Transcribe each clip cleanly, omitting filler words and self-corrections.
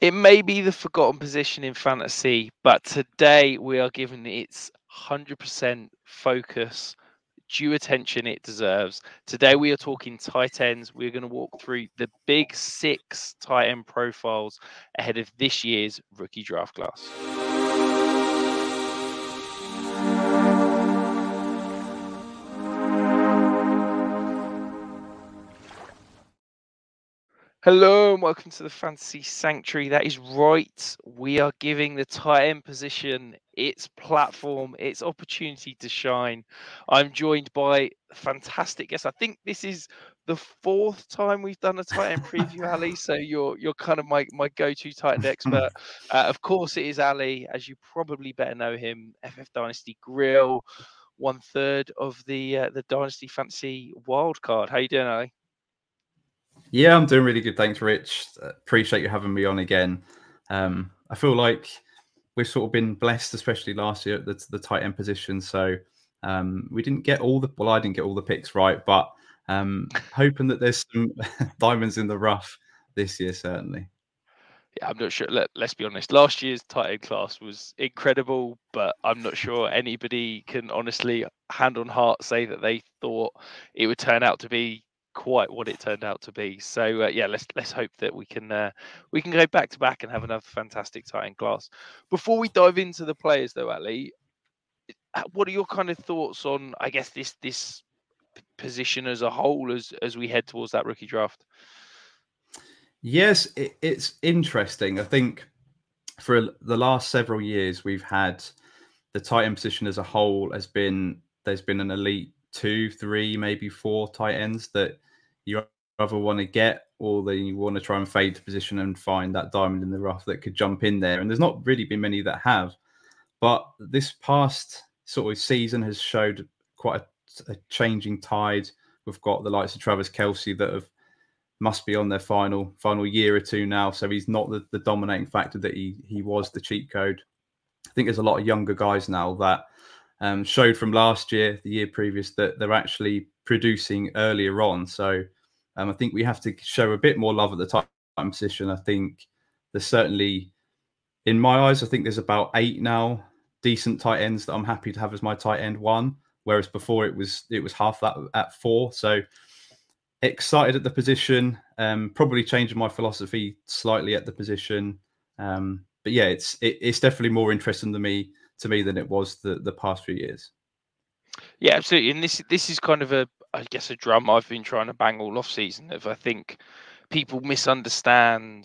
It may be the forgotten position in fantasy, but today we are giving it its 100% focus, due attention it deserves. Today we are talking tight ends. We're going to walk through the big six tight end profiles ahead of this year's rookie draft class. Hello and welcome to the Fantasy Sanctuary. That is right. We are giving the tight end position its platform, its opportunity to shine. I'm joined by fantastic guests. I think this is the fourth time we've done a tight end preview, Ali. So you're kind of my go-to tight end expert. Of course, it is Ali, as you probably better know him. FF Dynasty Grill, 1/3 of the Dynasty Fantasy Wildcard. How you doing, Ali? Yeah, I'm doing really good. Thanks, Rich. Appreciate you having me on again. I feel like we've sort of been blessed, especially last year at the tight end position. So we didn't get I didn't get all the picks right, but hoping that there's some diamonds in the rough this year, certainly. Yeah, I'm not sure. Let's be honest. Last year's tight end class was incredible, but I'm not sure anybody can honestly, hand on heart, say that they thought it would turn out to be quite what it turned out to be. So yeah, let's hope that we can go back to back and have another fantastic tight end class. Before we dive into the players, though, Ali, what are your kind of thoughts on, I guess, this position as a whole as we head towards that rookie draft? Yes, it's interesting. I think for the last several years, we've had the tight end position as a whole there's been an elite 2, 3, maybe 4 tight ends that you either want to get or that you want to try and fade the position and find that diamond in the rough that could jump in there. And there's not really been many that have. But this past sort of season has showed quite a changing tide. We've got the likes of Travis Kelce that must be on their final year or two now. So he's not the dominating factor that he was the cheat code. I think there's a lot of younger guys now that showed from last year, the year previous, that they're actually producing earlier on. So I think we have to show a bit more love at the tight end position. I think there's certainly, in my eyes, I think there's about 8 now decent tight ends that I'm happy to have as my tight end one, whereas before it was half that at 4. So excited at the position, probably changing my philosophy slightly at the position. But yeah, it's definitely more interesting to me than it was the past few years. Yeah, absolutely. And this is kind of I guess a drum I've been trying to bang all off season of, I think people misunderstand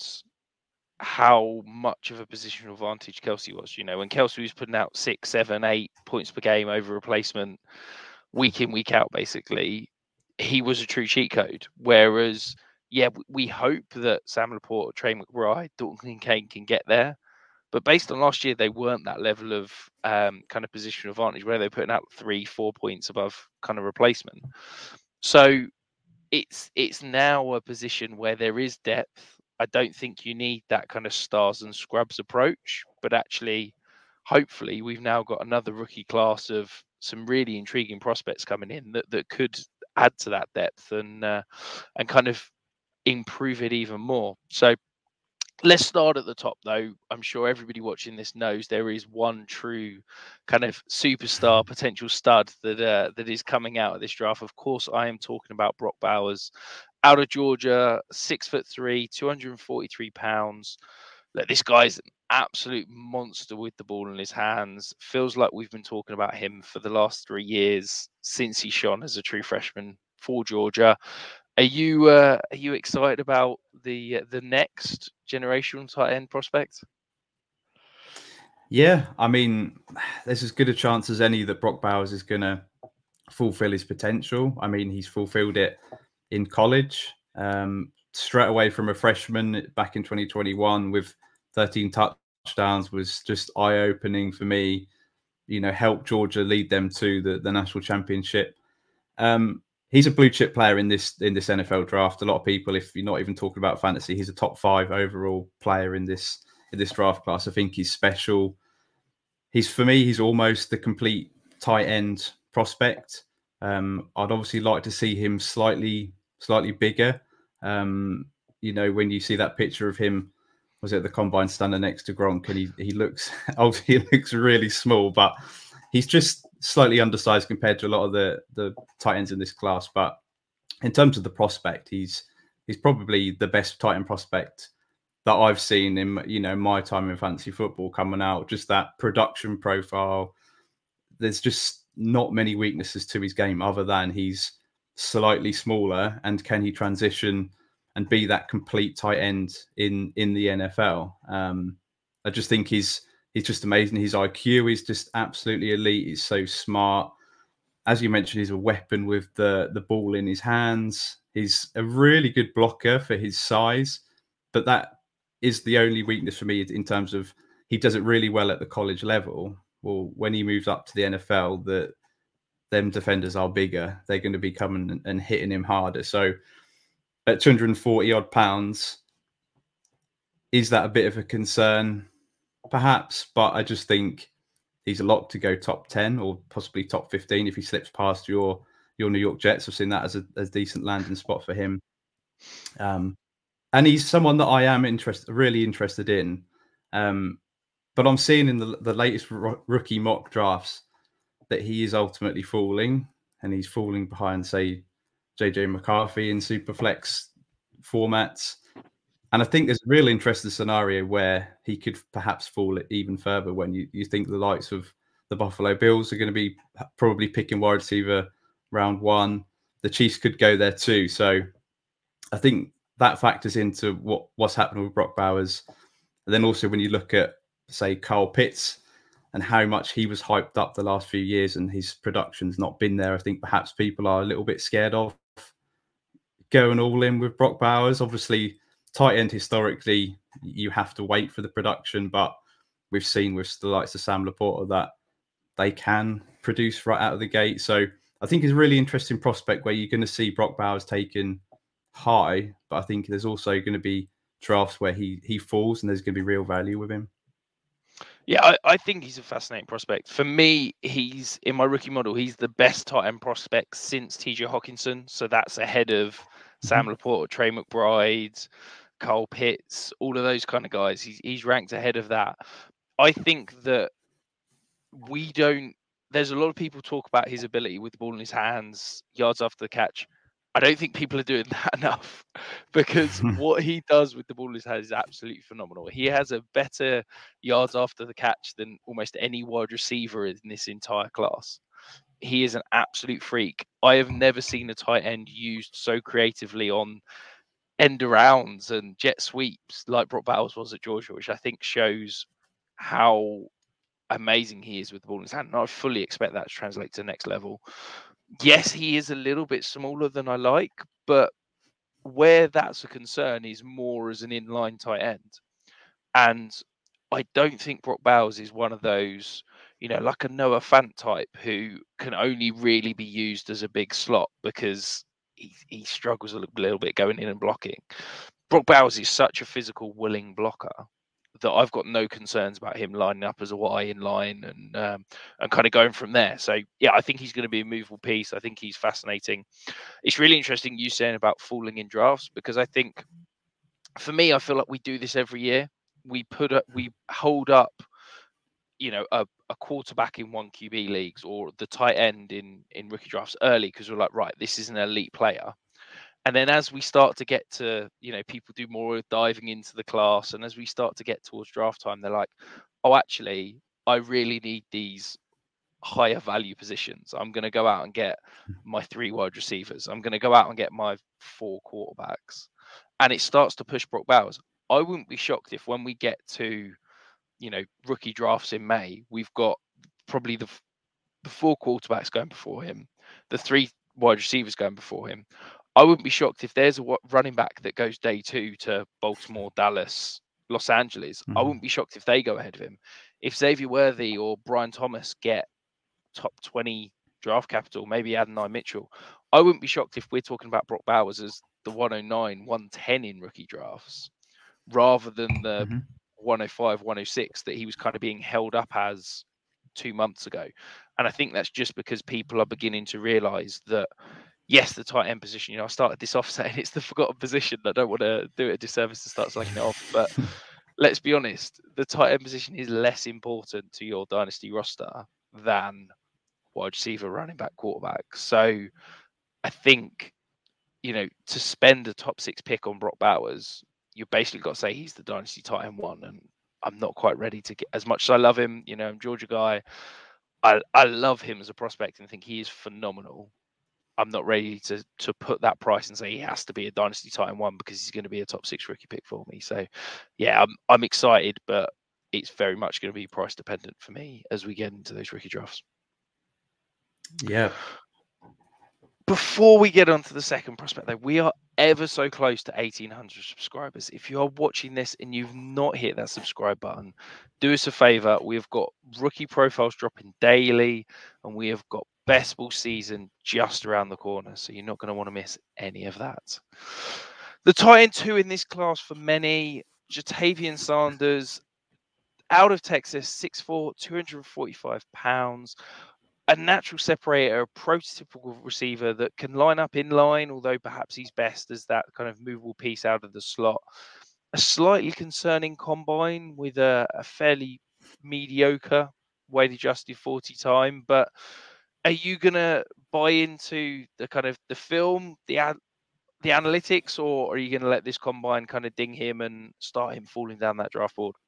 how much of a positional advantage Kelce was. When Kelce was putting out 6, 7, 8 points per game over replacement week in, week out, basically, he was a true cheat code. Whereas, yeah, we hope that Sam Laporte, Trey McBride, Dalton Kincaid can get there. But based on last year, they weren't that level of kind of positional advantage where they're putting out 3, 4 points above kind of replacement. So it's now a position where there is depth. I don't think you need that kind of stars and scrubs approach, but actually, hopefully, we've now got another rookie class of some really intriguing prospects coming in that could add to that depth and kind of improve it even more. So let's start at the top, though. I'm sure everybody watching this knows there is one true kind of superstar, potential stud that is coming out of this draft. Of course, I am talking about Brock Bowers, out of Georgia, 6'3", 243 pounds. Look, this guy's an absolute monster with the ball in his hands. Feels like we've been talking about him for the last 3 years since he shone as a true freshman for Georgia. Are you excited about the next generation tight end prospect? Yeah, I mean, there's as good a chance as any that Brock Bowers is going to fulfill his potential. I mean, he's fulfilled it in college, straight away from a freshman back in 2021 with 13 touchdowns was just eye-opening for me. Helped Georgia lead them to the national championship. He's a blue chip player in this NFL draft. A lot of people, if you're not even talking about fantasy, he's a top 5 overall player in this draft class. I think he's special. For me, he's almost the complete tight end prospect. I'd obviously like to see him slightly bigger. When you see that picture of him, was it the combine standing next to Gronk, and he looks he looks really small, but he's just slightly undersized compared to a lot of the tight ends in this class. But in terms of the prospect, he's probably the best tight end prospect that I've seen in my time in fantasy football coming out. Just that production profile. There's just not many weaknesses to his game other than he's slightly smaller, and can he transition and be that complete tight end in the NFL? I just think he's just amazing. His IQ is just absolutely elite. He's so smart. As you mentioned, he's a weapon with the ball in his hands. He's a really good blocker for his size, but that is the only weakness for me in terms of he does it really well at the college level. Well, when he moves up to the NFL, them defenders are bigger. They're going to be coming and hitting him harder. So at 240 odd pounds, is that a bit of a concern? Perhaps, but I just think he's a lock to go top 10 or possibly top 15 if he slips past your New York Jets. I've seen that as a decent landing spot for him. And he's someone that I am really interested in. But I'm seeing in the latest rookie mock drafts that he is ultimately falling, and he's falling behind, say, JJ McCarthy in Superflex formats. And I think there's a real interesting scenario where he could perhaps fall even further when you think the likes of the Buffalo Bills are going to be probably picking wide receiver round 1. The Chiefs could go there too. So I think that factors into what's happening with Brock Bowers. And then also when you look at, say, Kyle Pitts and how much he was hyped up the last few years and his production's not been there, I think perhaps people are a little bit scared of going all in with Brock Bowers. Obviously, tight end historically, you have to wait for the production, but we've seen with the likes of Sam Laporta that they can produce right out of the gate. So I think it's a really interesting prospect where you're going to see Brock Bowers taken high, but I think there's also going to be drafts where he falls and there's going to be real value with him. Yeah, I think he's a fascinating prospect. For me, he's in my rookie model. He's the best tight end prospect since TJ Hawkinson. So that's ahead of Sam Laporta, Trey McBride, Kyle Pitts, all of those kind of guys. He's ranked ahead of that. I think that there's a lot of people talk about his ability with the ball in his hands, yards after the catch. I don't think people are doing that enough, because what he does with the ball in his hands is absolutely phenomenal. He has a better yards after the catch than almost any wide receiver in this entire class. He is an absolute freak. I have never seen a tight end used so creatively on end arounds and jet sweeps like Brock Bowers was at Georgia, which I think shows how amazing he is with the ball in his hand. And I fully expect that to translate to the next level. Yes, he is a little bit smaller than I like, but where that's a concern is more as an inline tight end. And I don't think Brock Bowers is one of those, like a Noah Fant type who can only really be used as a big slot because he struggles a little bit going in and blocking. Brock Bowers is such a physical, willing blocker that I've got no concerns about him lining up as a Y in line and kind of going from there. So yeah, I think he's going to be a movable piece. I think he's fascinating. It's really interesting you saying about falling in drafts, because I think for me, I feel like we do this every year. We hold up, a quarterback in 1 QB leagues or the tight end in rookie drafts early because we're like, right, this is an elite player. And then as we start to get to, people do more diving into the class. And as we start to get towards draft time, they're like, oh, actually, I really need these higher value positions. I'm going to go out and get my 3 wide receivers. I'm going to go out and get my 4 quarterbacks. And it starts to push Brock Bowers. I wouldn't be shocked if when we get to, rookie drafts in May, we've got probably the 4 quarterbacks going before him, the 3 wide receivers going before him. I wouldn't be shocked if there's a running back that goes day 2 to Baltimore, Dallas, Los Angeles. I wouldn't be shocked if they go ahead of him. If Xavier Worthy or Brian Thomas get top 20 draft capital, maybe Adonai Mitchell, I wouldn't be shocked if we're talking about Brock Bowers as the 109, 110 in rookie drafts, rather than the 105, 106 that he was kind of being held up as 2 months ago. And I think that's just because people are beginning to realize that, yes, the tight end position, I started this off saying it's the forgotten position. I don't want to do it a disservice to start slagging it off, but let's be honest, the tight end position is less important to your dynasty roster than wide receiver, running back, quarterback. So I think, to spend a top 6 pick on Brock Bowers, you basically got to say he's the dynasty tight end one. And I'm not quite ready to get, as much as I love him, I'm a Georgia guy. I love him as a prospect and think he is phenomenal. I'm not ready to put that price and say he has to be a dynasty tight end one because he's going to be a top 6 rookie pick for me. So yeah, I'm excited, but it's very much going to be price dependent for me as we get into those rookie drafts. Yeah. Before we get on to the second prospect, though, we are ever so close to 1,800 subscribers. If you are watching this and you've not hit that subscribe button, do us a favor. We've got rookie profiles dropping daily, and we have got best ball season just around the corner. So you're not going to want to miss any of that. The tight end 2 in this class for many, Ja'Tavion Sanders, out of Texas, 6'4", 245 pounds. A natural separator, a prototypical receiver that can line up in line, although perhaps he's best as that kind of movable piece out of the slot. A slightly concerning combine with a fairly mediocre weight adjusted 40 time. But are you going to buy into the kind of the film, the analytics, or are you going to let this combine kind of ding him and start him falling down that draft board?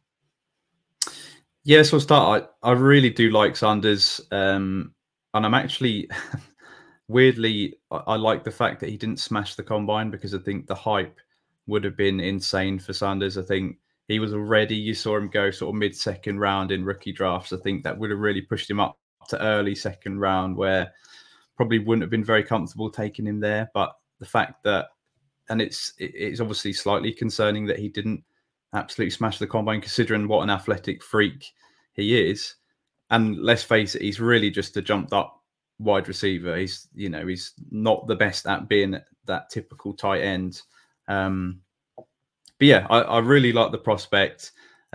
Yes, we'll start. I really do like Sanders, and I'm actually weirdly I like the fact that he didn't smash the combine because I think the hype would have been insane for Sanders. I think he was already, you saw him go sort of mid-second round in rookie drafts. I think that would have really pushed him up to early second round, where probably wouldn't have been very comfortable taking him there. But the fact that, and it's obviously slightly concerning that he didn't absolutely smash the combine, considering what an athletic freak he is. And let's face it, he's really just a jumped up wide receiver. He's not the best at being that typical tight end. But yeah, I really like the prospect.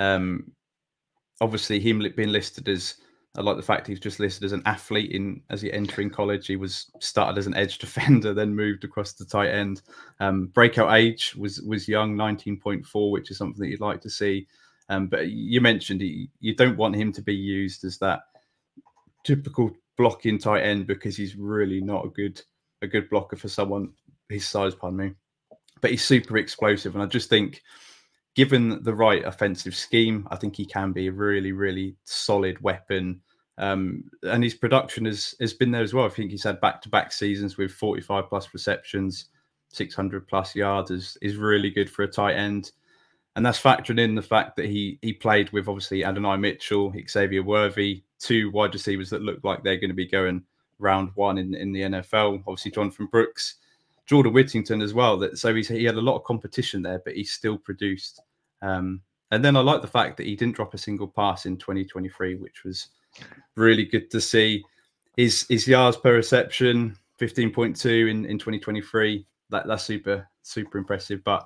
Obviously, him being listed as, I like the fact he's just listed as an athlete as he entering college. He was started as an edge defender, then moved across to tight end. Breakout age was young, 19.4, which is something that you'd like to see. But you mentioned you don't want him to be used as that typical blocking tight end because he's really not a good blocker for someone his size, pardon me. But he's super explosive, and I just think, given the right offensive scheme, I think he can be a really, really solid weapon. And his production has been there as well. I think he's had back-to-back seasons with 45 plus receptions, 600 plus yards is really good for a tight end. And that's factoring in the fact that he played with obviously Adonai Mitchell, Xavier Worthy, 2 wide receivers that look like they're going to be going round 1 in the NFL. Obviously, Jonathan Brooks, Jordan Whittington as well. So he had a lot of competition there, but he still produced. And then I like the fact that he didn't drop a single pass in 2023, which was really good to see. His yards per reception, 15.2 in 2023. That's super, super impressive. But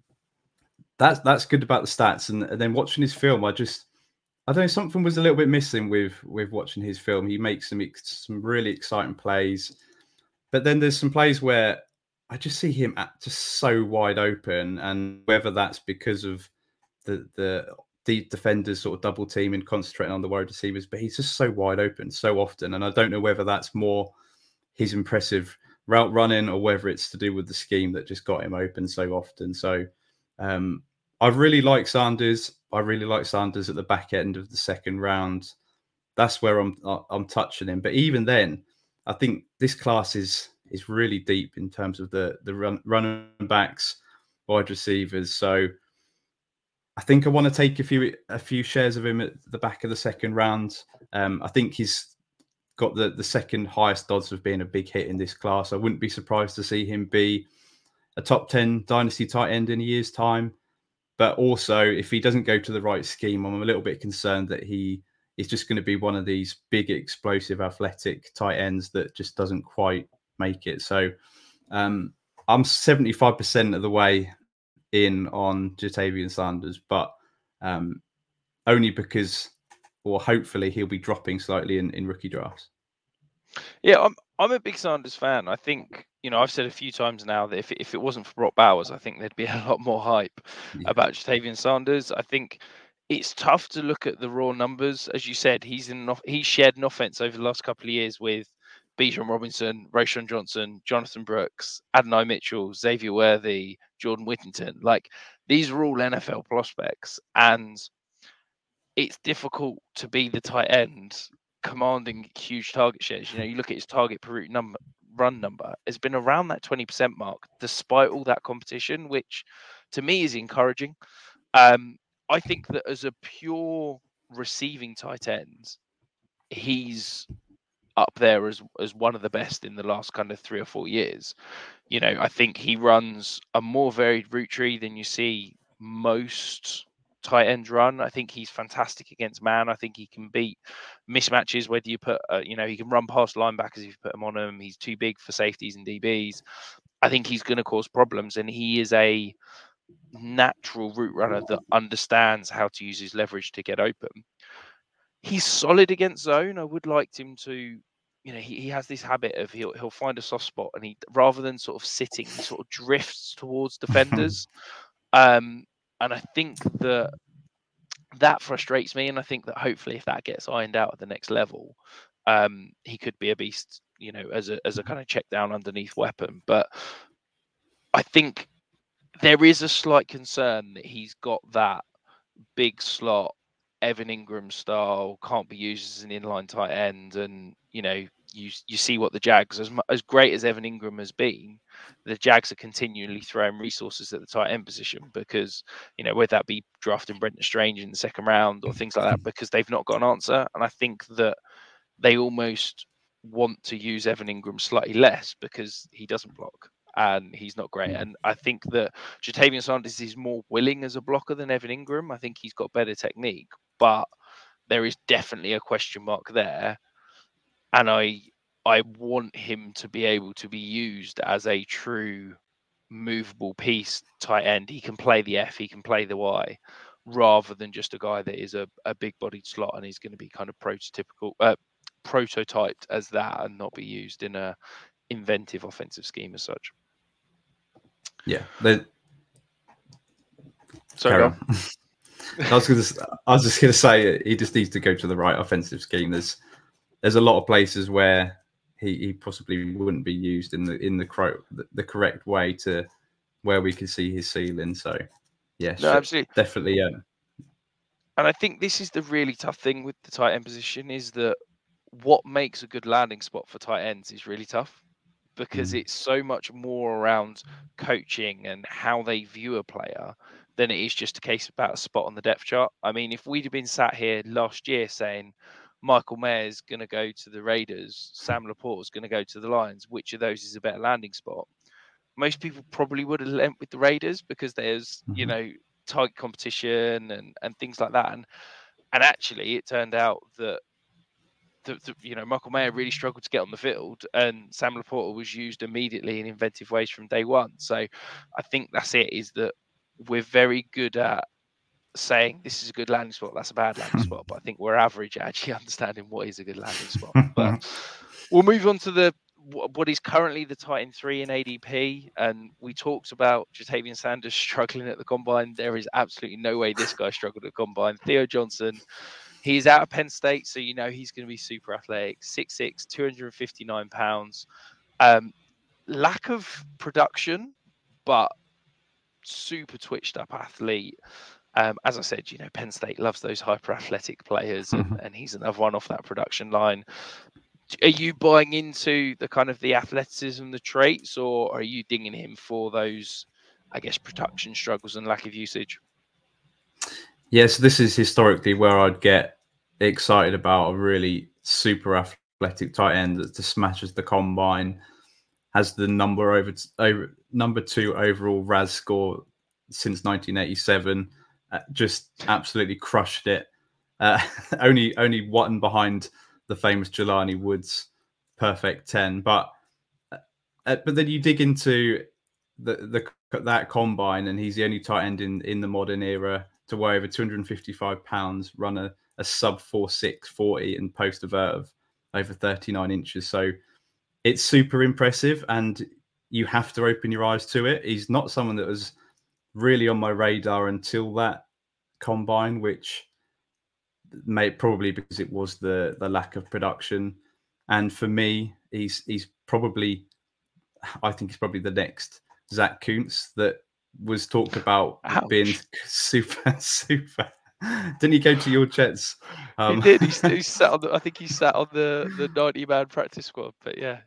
that's good about the stats. And then watching his film, I don't know, something was a little bit missing with watching his film. He makes some really exciting plays, but then there's some plays where I just see him just so wide open, and whether that's because of the defenders sort of double team and concentrating on the wide receivers, but he's just so wide open so often, and I don't know whether that's more his impressive route running or whether it's to do with the scheme that just got him open so often. So I really like Sanders. I really like Sanders at the back end of the second round. That's where I'm touching him. But even then, I think this class is really deep in terms of the running backs, wide receivers. So I think I want to take a few shares of him at the back of the second round. I think he's got the second highest odds of being a big hit in this class. I wouldn't be surprised to see him be a top 10 dynasty tight end in a year's time. But also, if he doesn't go to the right scheme, I'm a little bit concerned that he is just going to be one of these big, explosive, athletic tight ends that just doesn't quite make it. So I'm 75% of the way in on Ja'Tavion Sanders, but only because, or hopefully, he'll be dropping slightly in rookie drafts. Yeah, I'm a big Sanders fan. I think, I've said a few times now that if it wasn't for Brock Bowers, I think there'd be a lot more hype about Jatavian Sanders. I think it's tough to look at the raw numbers. As you said, he's shared an offense over the last couple of years with Bijan Robinson, Rayshon Johnson, Jonathan Brooks, Adonai Mitchell, Xavier Worthy, Jordan Whittington. Like, these are all NFL prospects, and it's difficult to be the tight end commanding huge target shares. You look at his target per route run number, has been around that 20% mark despite all that competition, which to me is encouraging. I think that as a pure receiving tight end, he's up there as one of the best in the last kind of 3 or 4 years. I think he runs a more varied route tree than you see most tight ends run. I think he's fantastic against man. I think he can beat mismatches, whether you put, he can run past linebackers if you put him on him. He's too big for safeties and DBs. I think he's going to cause problems, and he is a natural route runner that understands how to use his leverage to get open. He's solid against zone. I would like him to, he has this habit of he'll find a soft spot, and he, rather than sort of sitting, he sort of drifts towards defenders. And I think that frustrates me. And I think that hopefully if that gets ironed out at the next level, he could be a beast, as a kind of check down underneath weapon. But I think there is a slight concern that he's got that big slot Evan Ingram style, can't be used as an inline tight end, and you see what the Jags, as great as Evan Ingram has been, the Jags are continually throwing resources at the tight end position because whether that be drafting Brenton Strange in the second round or things like that, because they've not got an answer. And I think that they almost want to use Evan Ingram slightly less because he doesn't block and he's not great. And I think that Jatavian Sanders is more willing as a blocker than Evan Ingram. I think he's got better technique, but there is definitely a question mark there. And I want him to be able to be used as a true movable piece tight end. He can play the F, he can play the Y, rather than just a guy that is a big-bodied slot and he's going to be kind of prototyped as that and not be used in a inventive offensive scheme as such. Yeah. Sorry, go on. I was just going to say he just needs to go to the right offensive scheme. There's a lot of places where he possibly wouldn't be used in the correct way to where we can see his ceiling. So yeah, no, absolutely, definitely. And I think this is the really tough thing with the tight end position, is that what makes a good landing spot for tight ends is really tough, because it's so much more around coaching and how they view a player than it is just a case about a spot on the depth chart. I mean, if we'd have been sat here last year saying Michael Mayer's going to go to the Raiders, Sam Laporte's going to go to the Lions, which of those is a better landing spot? Most people probably would have lent with the Raiders because there's, target competition and things like that. And actually, it turned out that Michael Mayer really struggled to get on the field, and Sam Laporta was used immediately in inventive ways from day one. So I think that's it, is that we're very good at saying this is a good landing spot, that's a bad landing spot. But I think we're average at actually understanding what is a good landing spot. But we'll move on to what is currently the tight end 3 in ADP. And we talked about Jatavian Sanders struggling at the combine. There is absolutely no way this guy struggled at the combine. Theo Johnson, he's out of Penn State, so he's going to be super athletic. 6'6", 259 pounds. Lack of production, but super twitched up athlete. As I said, Penn State loves those hyper athletic players, and he's another one off that production line. Are you buying into the kind of the athleticism, the traits, or are you dinging him for those, I guess, production struggles and lack of usage? Yes, this is historically where I'd get excited about a really super athletic tight end that just smashes the combine, has the number 2 overall RAS score since 1987, just absolutely crushed it. Only one behind the famous Jelani Woods perfect 10, but then you dig into that combine, and he's the only tight end in the modern era to weigh over 255 pounds, run a sub 4.6 40 and post a vert of over 39 inches. So it's super impressive. And you have to open your eyes to it. He's not someone that was really on my radar until that combine, which may probably because it was the lack of production. And for me, he's probably, I think he's probably the next Zach Kuntz that was talked about being super. Didn't he go to your Jets? He did. He sat on I think he sat on the 90-man practice squad. But yeah.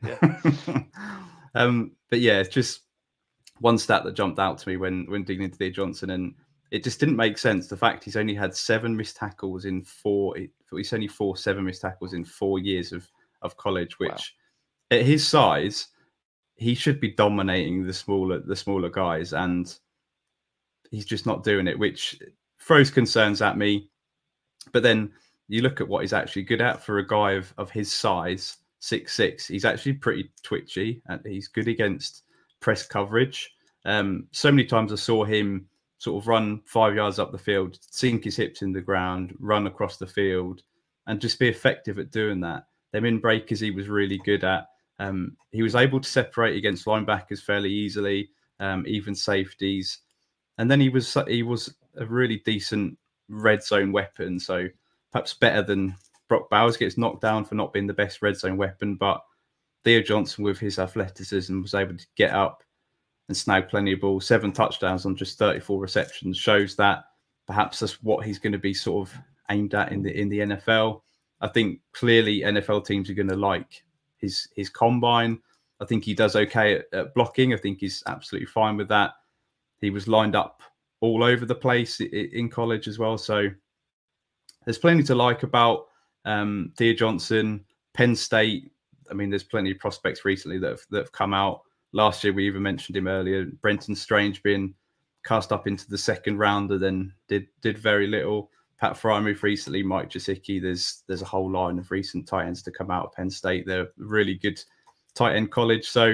But yeah, it's just one stat that jumped out to me when digging into Thea Johnson, and it just didn't make sense. The fact he's only had 7 missed tackles in 4. He's only 7 missed tackles in 4 years of college, which at his size, he should be dominating the smaller guys, and he's just not doing it, which throws concerns at me. But then you look at what he's actually good at for a guy of his size, 6'6". He's actually pretty twitchy, and he's good against press coverage. So many times I saw him sort of run 5 yards up the field, sink his hips in the ground, run across the field, and just be effective at doing that. Them in breakers he was really good at. He was able to separate against linebackers fairly easily, even safeties. And then he was a really decent red zone weapon. So perhaps better than Brock Bowers. Gets knocked down for not being the best red zone weapon. But Thea Johnson, with his athleticism, was able to get up and snag plenty of balls. 7 touchdowns on just 34 receptions shows that perhaps that's what he's going to be sort of aimed at in the NFL. I think clearly NFL teams are going to like his combine. I think he does okay at blocking. I think he's absolutely fine with that. He was lined up all over the place in college as well. So there's plenty to like about Thea Johnson. Penn State, I mean, there's plenty of prospects recently that have come out. Last year, we even mentioned him earlier. Brenton Strange being cast up into the second round and then did very little. Pat Frymuth recently, Mike Gesicki. There's a whole line of recent tight ends to come out of Penn State. They're a really good tight end college. So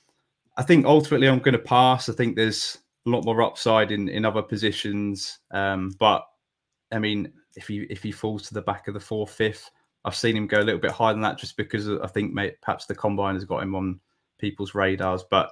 I think ultimately I'm going to pass. I think there's a lot more upside in other positions. But I mean, if he falls to the back of the 4th, 5th, I've seen him go a little bit higher than that just because I think perhaps the combine has got him on people's radars. But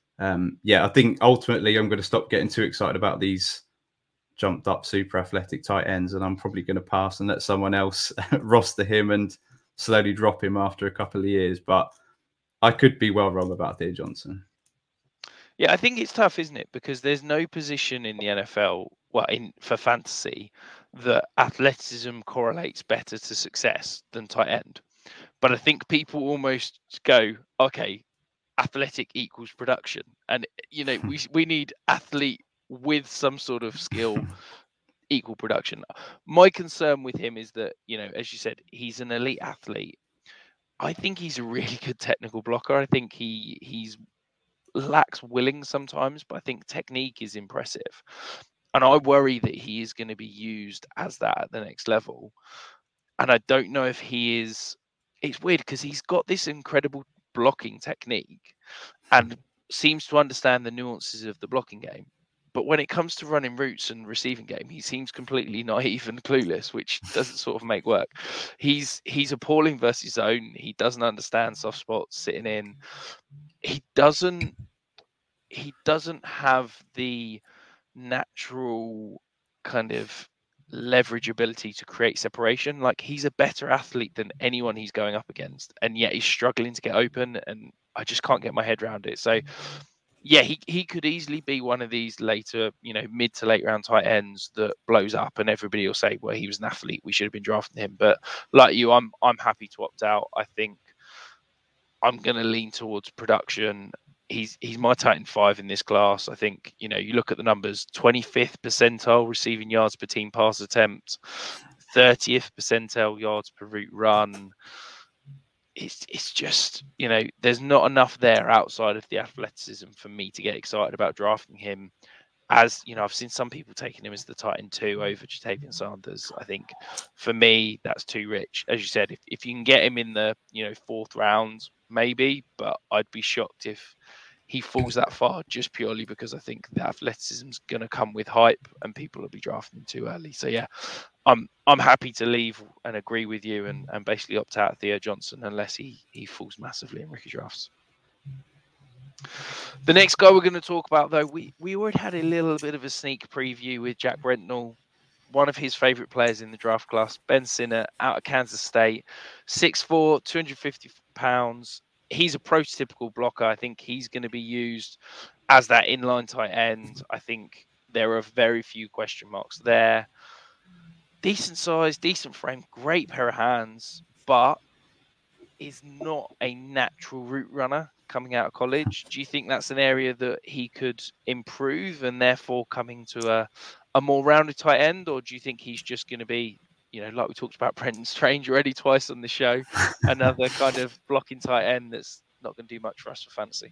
I think ultimately I'm going to stop getting too excited about these jumped up super athletic tight ends, and I'm probably going to pass and let someone else roster him and slowly drop him after a couple of years. But I could be well wrong about Thea Johnson. Yeah, I think it's tough, isn't it? Because there's no position in the NFL, for fantasy, that athleticism correlates better to success than tight end. But I think people almost go, okay, athletic equals production, and we need athlete with some sort of skill equal production. My concern with him is that, as you said, he's an elite athlete. I think he's a really good technical blocker. I think he's lacks willing sometimes, but I think technique is impressive. And I worry that he is going to be used as that at the next level. And I don't know if he is. It's weird because he's got this incredible blocking technique and seems to understand the nuances of the blocking game. But when it comes to running routes and receiving game, he seems completely naive and clueless, which doesn't sort of make work. He's appalling versus zone. He doesn't understand soft spots sitting in. He doesn't have the natural kind of leverage ability to create separation. Like, he's a better athlete than anyone he's going up against, and yet he's struggling to get open, and I just can't get my head around it. So yeah, he could easily be one of these later, mid to late round tight ends that blows up, and everybody will say, well, he was an athlete, we should have been drafting him. But like you, I'm happy to opt out. I think I'm going to lean towards production. He's my Titan 5 in this class. I think, you look at the numbers: 25th percentile receiving yards per team pass attempt, 30th percentile yards per route run. It's just, there's not enough there outside of the athleticism for me to get excited about drafting him. As I've seen some people taking him as the Titan 2 over Jatavian Sanders. I think for me, that's too rich. As you said, if you can get him in the 4th round, maybe, but I'd be shocked if he falls that far, just purely because I think the athleticism is going to come with hype and people will be drafting him too early. So yeah, I'm happy to leave and agree with you and basically opt out Thea Johnson unless he falls massively in rookie drafts. The next guy we're going to talk about, though, we already had a little bit of a sneak preview with Jack Brentnall, one of his favourite players in the draft class, Ben Sinnott, out of Kansas State, 6'4", 250 pounds. He's a prototypical blocker. I think he's going to be used as that inline tight end. I think there are very few question marks there. Decent size, decent frame, great pair of hands, but is not a natural route runner coming out of college. Do you think that's an area that he could improve and therefore coming to a more rounded tight end? Or do you think he's just going to be, like we talked about Brenton Strange already twice on the show, another kind of blocking tight end that's not going to do much for us for fantasy?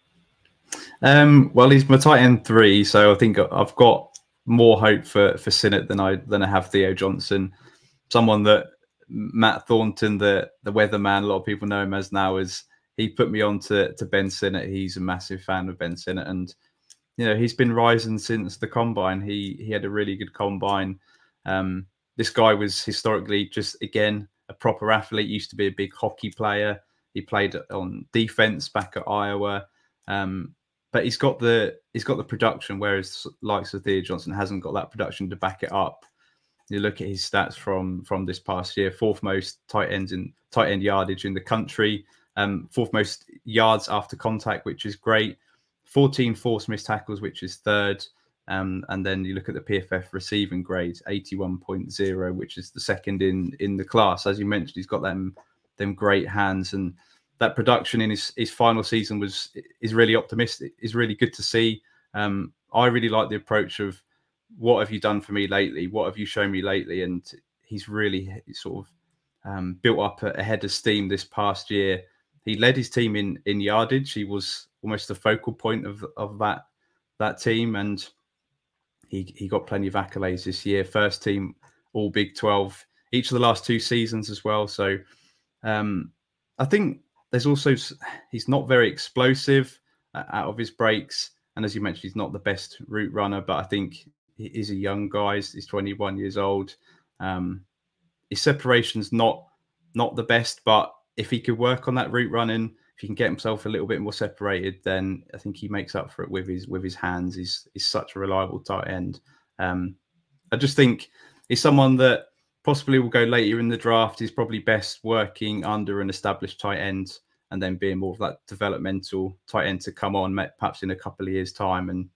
Well, he's my tight end 3, so I think I've got more hope for Sinnott than I have Theo Johnson. Someone that Matt Thornton, the weatherman, a lot of people know him as now, is he put me on to Ben Sinnott. He's a massive fan of Ben Sinnott, and he's been rising since the combine. He had a really good combine. This guy was historically just, again, a proper athlete. Used to be a big hockey player. He played on defense back at Iowa. But he's got the production, whereas likes of Theo Johnson hasn't got that production to back it up. You look at his stats from this past year: 4th most tight end yardage in the country, 4th most yards after contact, which is great. 14 forced missed tackles, which is 3rd. And then you look at the PFF receiving grades, 81.0, which is the 2nd in the class. As you mentioned, he's got them great hands, and that production in his final season is really optimistic. It's really good to see. I really like the approach of, what have you done for me lately? What have you shown me lately? And he's really sort of built up a head of steam this past year. He led his team in yardage. He was almost the focal point of that team, and he got plenty of accolades this year. First team All Big 12 each of the last 2 seasons as well. So I think there's also, he's not very explosive out of his breaks, and as you mentioned, he's not the best route runner. But I think he is a young guy. He's 21 years old. His separation's not the best, but if he could work on that route running, if he can get himself a little bit more separated, then I think he makes up for it with his hands. He's such a reliable tight end. I just think he's someone that possibly will go later in the draft. He's probably best working under an established tight end and then being more of that developmental tight end to come on perhaps in a couple of years' time. And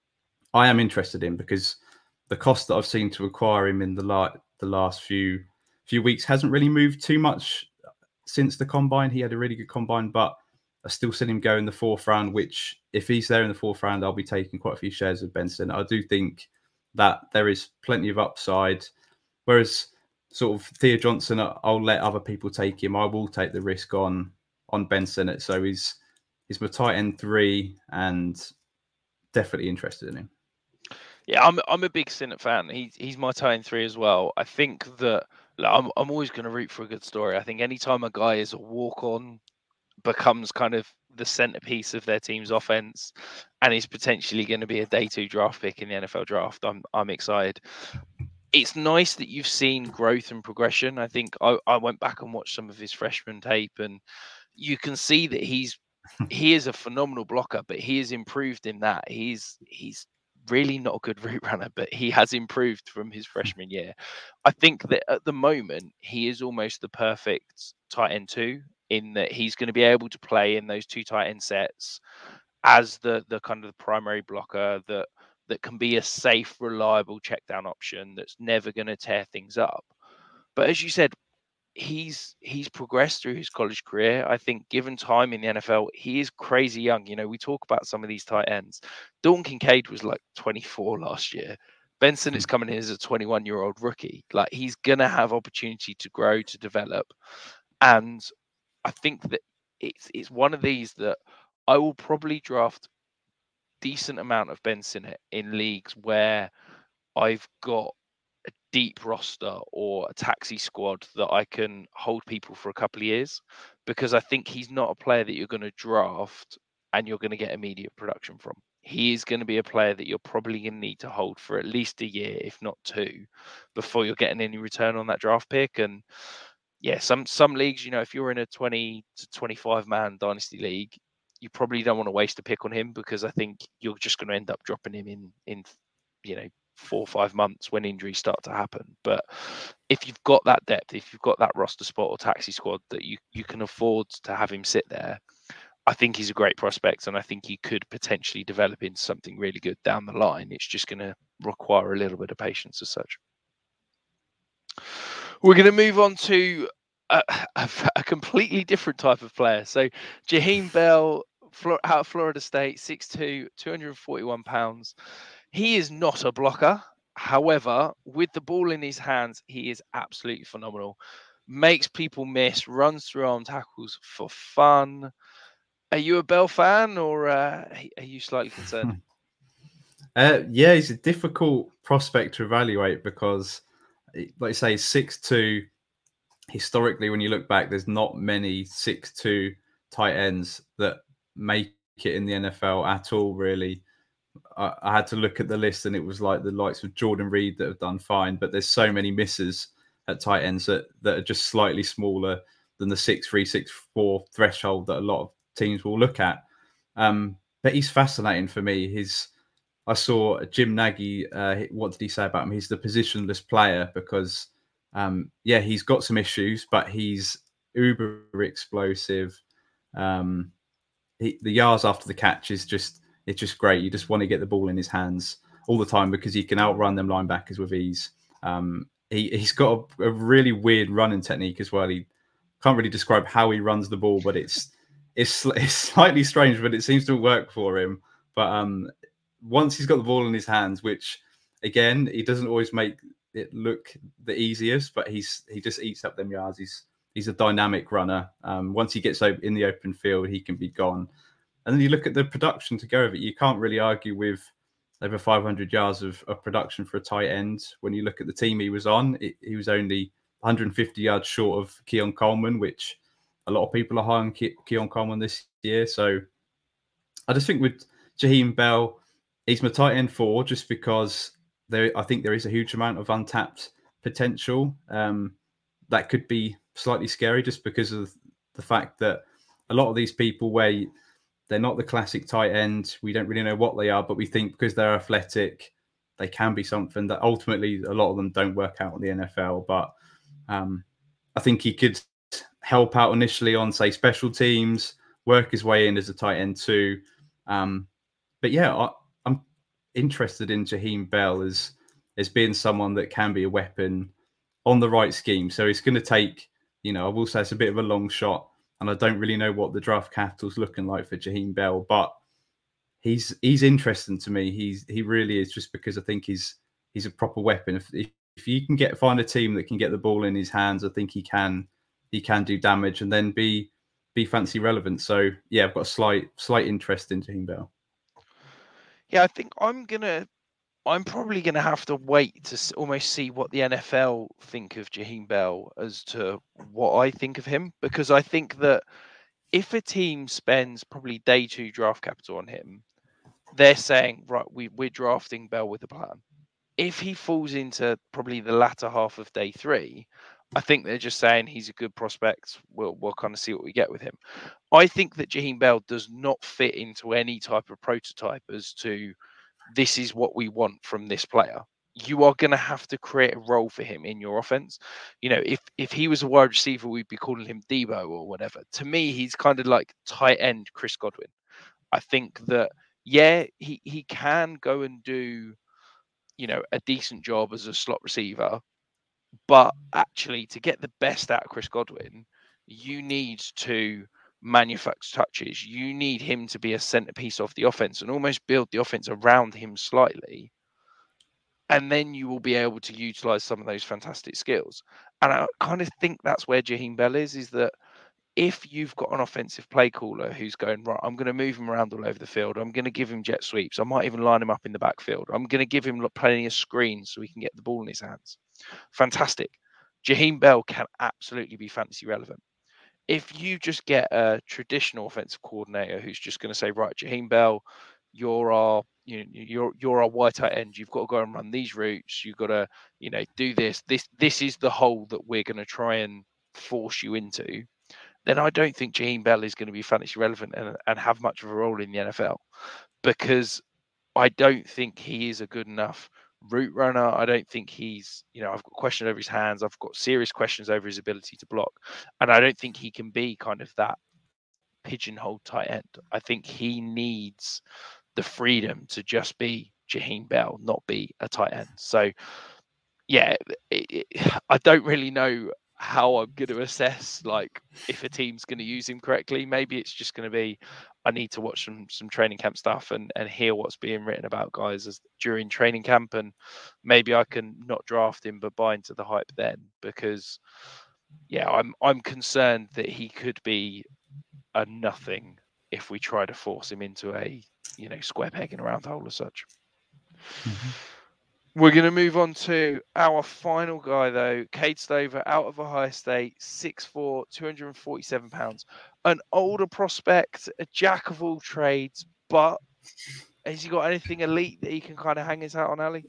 I am interested in, because the cost that I've seen to acquire him in the last few weeks hasn't really moved too much since the combine. He had a really good combine, but I still seen him go in the 4th round, which if he's there in the 4th round, I'll be taking quite a few shares of Ben Sinnott. I do think that there is plenty of upside, whereas sort of Theo Johnson, I'll let other people take him. I will take the risk on Ben Sinnott. So he's my tight end 3 and definitely interested in him. Yeah, I'm a big Sinnott fan. He's my tight end 3 as well. I think that I'm always going to root for a good story. I think anytime a guy is a walk-on, becomes kind of the centerpiece of their team's offense, and is potentially going to be a day 2 draft pick in the NFL draft, I'm excited. It's nice that you've seen growth and progression. I think I went back and watched some of his freshman tape, and you can see that he is a phenomenal blocker, but he has improved in that. He's really not a good route runner, but he has improved from his freshman year. I think that at the moment, he is almost the perfect tight end 2, in that he's going to be able to play in those 2 tight end sets as the kind of the primary blocker that can be a safe, reliable check down option that's never going to tear things up. But as you said, he's progressed through his college career. I think given time in the NFL, he is crazy young. We talk about some of these tight ends. Dalton Kincaid was like 24 last year. Ben Sinnott's coming in as a 21-year-old rookie. Like, he's gonna have opportunity to grow, to develop, and I think that it's one of these that I will probably draft decent amount of Ben Sinnott in leagues where I've got a deep roster or a taxi squad that I can hold people for a couple of years, because I think he's not a player that you're going to draft and you're going to get immediate production from. He is going to be a player that you're probably going to need to hold for at least a year, if not 2, before you're getting any return on that draft pick. And yeah, some leagues, if you're in a 20 to 25 man dynasty league, you probably don't want to waste a pick on him, because I think you're just going to end up dropping him in 4 or 5 months when injuries start to happen. But if you've got that depth, if you've got that roster spot or taxi squad that you can afford to have him sit there, I think he's a great prospect, and I think he could potentially develop into something really good down the line. It's just going to require a little bit of patience as such. We're going to move on to a completely different type of player. So Jaheim Bell, out of Florida State, 6'2", 241 pounds. He is not a blocker. However, with the ball in his hands, he is absolutely phenomenal. Makes people miss, runs through arm tackles for fun. Are you a Bell fan, or are you slightly concerned? Yeah, he's a difficult prospect to evaluate because, like I say, 6'2". Historically, when you look back, there's not many 6'2" tight ends that make it in the NFL at all, really. I had to look at the list, and it was like the likes of Jordan Reed that have done fine, but there's so many misses at tight ends that are just slightly smaller than the 6'3", 6'4" threshold that a lot of teams will look at. But he's fascinating for me. I saw Jim Nagy. What did he say about him? He's the positionless player because, he's got some issues, but he's uber explosive. The yards after the catch is just great. You just want to get the ball in his hands all the time because he can outrun them linebackers with ease. He's got a really weird running technique as well. He can't really describe how he runs the ball, but it's slightly strange, but it seems to work for him. But once he's got the ball in his hands, which again, he doesn't always make it look the easiest, but he just eats up them yards. He's a dynamic runner. Once he gets in the open field, he can be gone. And then you look at the production to go with it. You can't really argue with over 500 yards of production for a tight end. When you look at the team he was on, he was only 150 yards short of Keon Coleman, which a lot of people are high on Keon Coleman this year. So I just think with Jaheim Bell, he's my tight end 4 just because I think there is a huge amount of untapped potential. That could be slightly scary just because of the fact that a lot of these people where they're not the classic tight end, we don't really know what they are, but we think because they're athletic, they can be something that ultimately a lot of them don't work out in the NFL. But I think he could help out initially on, say, special teams, work his way in as a tight end too. But yeah, I'm interested in Jaheim Bell as being someone that can be a weapon on the right scheme. So it's going to take, I will say it's a bit of a long shot, and I don't really know what the draft capital's looking like for Jaheim Bell, but he's interesting to me. He really is, just because I think he's a proper weapon. If you can find a team that can get the ball in his hands, I think he can do damage and then be fancy relevant. So yeah, I've got a slight interest in Jaheim Bell. Yeah, I think I'm probably going to have to wait to almost see what the NFL think of Jaheim Bell as to what I think of him, because I think that if a team spends probably day 2 draft capital on him, they're saying, right, we're drafting Bell with a plan. If he falls into probably the latter half of day 3, I think they're just saying he's a good prospect. We'll kind of see what we get with him. I think that Jaheim Bell does not fit into any type of prototype as to this is what we want from this player. You are going to have to create a role for him in your offense. If he was a wide receiver, we'd be calling him Debo or whatever. To me, he's kind of like tight end Chris Godwin. I think that, yeah, he can go and do, a decent job as a slot receiver, but actually to get the best out of Chris Godwin, you need to manufacture touches. You need him to be a centerpiece of the offense and almost build the offense around him slightly. And then you will be able to utilize some of those fantastic skills. And I kind of think that's where Jaheim Bell is that if you've got an offensive play caller who's going, right, I'm going to move him around all over the field. I'm going to give him jet sweeps. I might even line him up in the backfield. I'm going to give him plenty of screens so he can get the ball in his hands. Fantastic. Jaheim Bell can absolutely be fantasy relevant. If you just get a traditional offensive coordinator who's just going to say, right, Jaheim Bell, you're our white tight end. You've got to go and run these routes. You've got to, do this. This is the hole that we're going to try and force you into. then I don't think Jaheim Bell is going to be fantasy relevant and have much of a role in the NFL, because I don't think he is a good enough route runner. I don't think he's, I've got questions over his hands. I've got serious questions over his ability to block. And I don't think he can be kind of that pigeonholed tight end. I think he needs the freedom to just be Jaheim Bell, not be a tight end. So, yeah, I don't really know how I'm going to assess like if a team's going to use him correctly. Maybe it's just going to be I need to watch some training camp stuff and hear what's being written about guys during training camp, and maybe I can not draft him but buy into the hype then, because I'm concerned that he could be a nothing if we try to force him into a square peg in a round hole as such. Mm-hmm. We're going to move on to our final guy, though. Cade Stover, out of Ohio State, 6'4", 247 pounds. An older prospect, a jack of all trades, but has he got anything elite that he can kind of hang his hat on, Ali?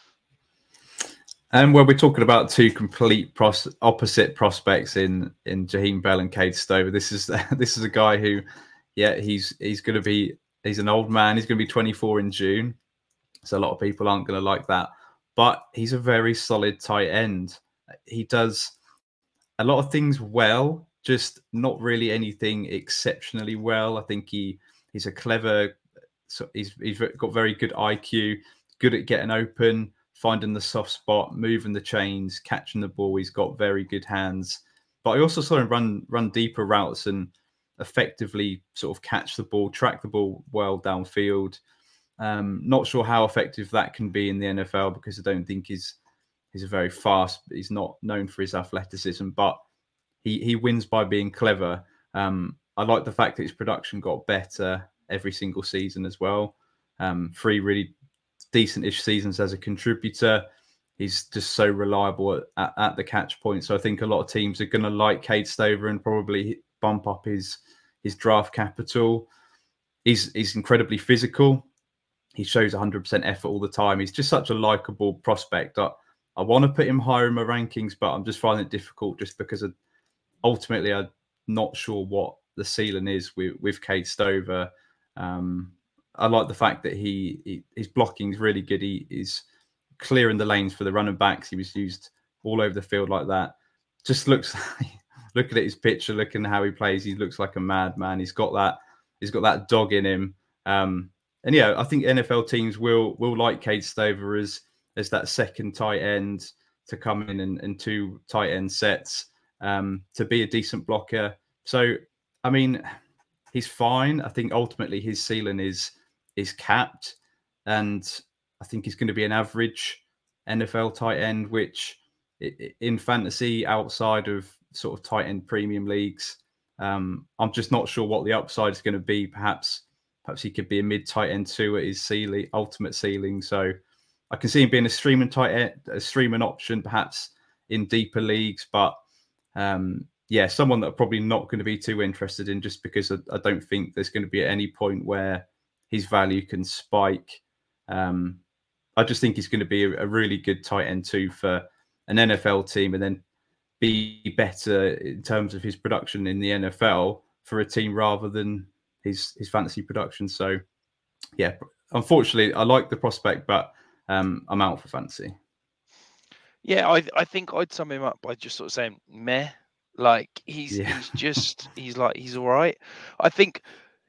And when we're talking about two complete opposite prospects in Jaheim Bell and Cade Stover, this is a guy who, he's an old man. He's going to be 24 in June. So a lot of people aren't going to like that. But he's a very solid tight end. He does a lot of things well, just not really anything exceptionally well. I think he's a clever, so he's got very good IQ, good at getting open, finding the soft spot, moving the chains, catching the ball. He's got very good hands. But I also saw him run deeper routes and effectively sort of catch the ball, track the ball well downfield. Not sure how effective that can be in the NFL, because I don't think he's a very fast. He's not known for his athleticism, but he wins by being clever. I like the fact that his production got better every single season as well. 3 really decent-ish seasons as a contributor. He's just so reliable at the catch point. So I think a lot of teams are going to like Cade Stover and probably bump up his draft capital. He's incredibly physical. He shows 100% effort all the time. He's just such a likable prospect. I want to put him higher in my rankings, but I'm just finding it difficult just because ultimately I'm not sure what the ceiling is with Cade Stover. I like the fact that his blocking is really good. He is clearing the lanes for the running backs. He was used all over the field like that. Just looks looking at his picture, looking at how he plays, he looks like a madman. He's got that dog in him. And I think NFL teams will like Cade Stover as that second tight end to come in and 2 tight end sets, to be a decent blocker. So, I mean, he's fine. I think ultimately his ceiling is capped, and I think he's going to be an average NFL tight end, which in fantasy outside of sort of tight end premium leagues, I'm just not sure what the upside is going to be. Perhaps he could be a mid tight end 2 at his ultimate ceiling. So I can see him being a streaming tight end, a streaming option, perhaps in deeper leagues. But someone that I'm probably not going to be too interested in, just because I don't think there's going to be at any point where his value can spike. I just think he's going to be a really good tight end 2 for an NFL team, and then be better in terms of his production in the NFL for a team rather than his fantasy production. So, unfortunately, I like the prospect, but I'm out for fantasy. Yeah, I think I'd sum him up by just sort of saying meh. Like he's all right. I think,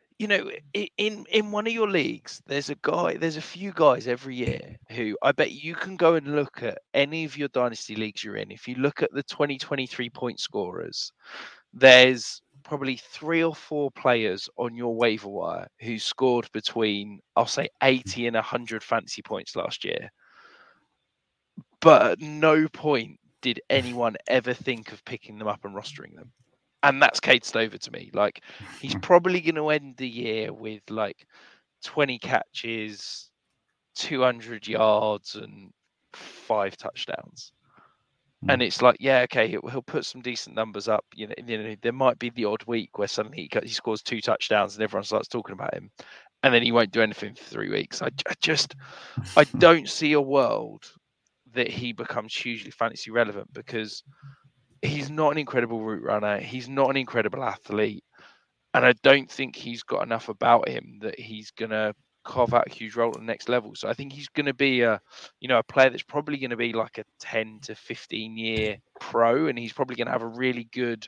in one of your leagues, there's a few guys every year who I bet you can go and look at any of your dynasty leagues you're in. If you look at the 2023 point scorers, there's probably 3 or 4 players on your waiver wire who scored between, I'll say, 80 and 100 fantasy points last year. But at no point did anyone ever think of picking them up and rostering them. And that's Cade Stover to me. Like, he's probably going to end the year with like 20 catches, 200 yards, and 5 touchdowns. And it's like, okay, he'll put some decent numbers up. There might be the odd week where suddenly he scores 2 touchdowns and everyone starts talking about him, and then he won't do anything for 3 weeks. I don't see a world that he becomes hugely fantasy relevant, because he's not an incredible route runner. He's not an incredible athlete. And I don't think he's got enough about him that he's going to carve out a huge role at the next level. So I think he's going to be a player that's probably going to be like a 10 to 15 year pro, and he's probably going to have a really good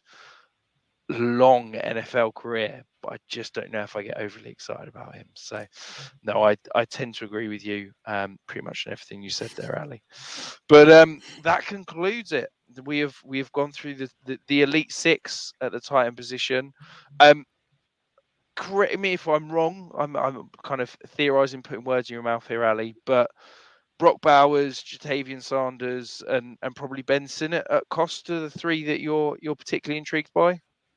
long NFL career, but I just don't know if I get overly excited about him. So no, I tend to agree with you pretty much on everything you said there, Ali. But that concludes it. We have gone through the Elite Six at the tight end position. Correct me if I'm wrong. I'm kind of theorising, putting words in your mouth here, Ali. But Brock Bowers, Jatavian Sanders, and probably Ben Sinnott at cost are the three that you're particularly intrigued by.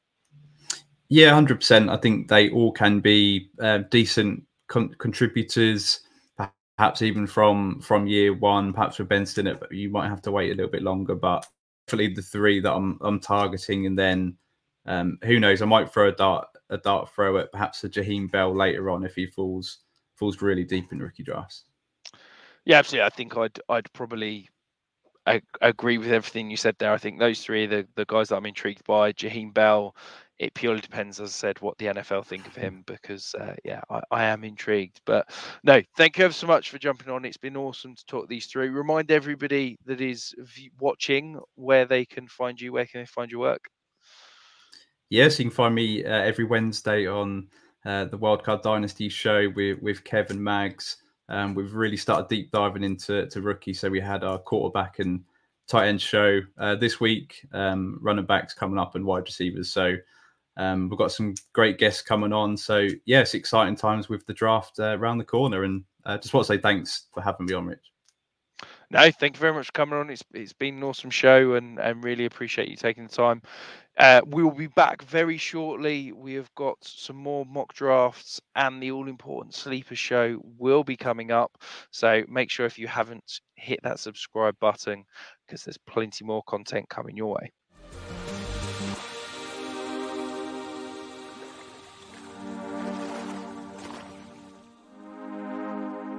Yeah, 100%. I think they all can be decent contributors, perhaps even from year one. Perhaps with Ben Sinnott, but you might have to wait a little bit longer. But definitely the three that I'm targeting, and then who knows? I might throw a dart throw at perhaps a Jaheim Bell later on if he falls really deep in rookie drafts. Yeah, absolutely. I think I'd probably agree with everything you said there. I think those three are the guys that I'm intrigued by. Jaheim Bell, it purely depends, as I said, what the NFL think of him, because I am intrigued. But no, thank you ever so much for jumping on. It's been awesome to talk these through. Remind everybody that is watching where they can find you. Where can they find your work? Yes, you can find me every Wednesday on the Wildcard Dynasty show with Kevin Maggs. We've really started deep diving into rookies. So we had our quarterback and tight end show this week, running backs coming up and wide receivers. So we've got some great guests coming on. So yes, exciting times with the draft around the corner. And just want to say thanks for having me on, Rich. No, thank you very much for coming on. It's been an awesome show, and really appreciate you taking the time. We will be back very shortly. We have got some more mock drafts, and the all important sleeper show will be coming up. So make sure if you haven't hit that subscribe button, because there's plenty more content coming your way.